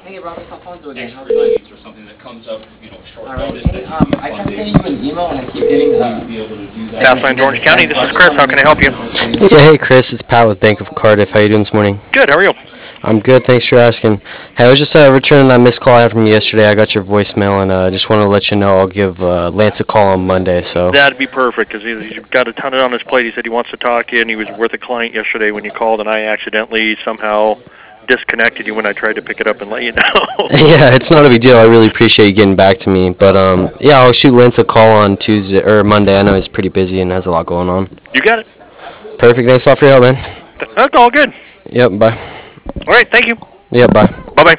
Hey, Robert Alfonso again. How's it extra going? sheets or something that comes up, short All right. notice Hey, that you need I tried funding. sending you an email and I keep getting Be able to do that. Pathline Orange County, this is Chris. How can I help you? Yeah, hey Chris, it's Pat with Bank of Cardiff. How you doing this morning? Good, how are you? I'm good, thanks for asking. Hey, I was just returning that missed call I had from you yesterday. I got your voicemail, and just want to let you know I'll give Lance a call on Monday. So That'd be perfect, because he's got a ton on his plate. He said he wants to talk to you, and he was with a client yesterday when you called, and I accidentally somehow disconnected you when I tried to pick it up and let you know. yeah, it's not a big deal. I really appreciate you getting back to me. But yeah, I'll shoot Lance a call on Tuesday or Monday. I know he's pretty busy and has a lot going on. You got it. Perfect. Thanks a lot for your help, man. That's all good. Yep. Bye. All right, thank you. Yep. Bye. Bye-bye.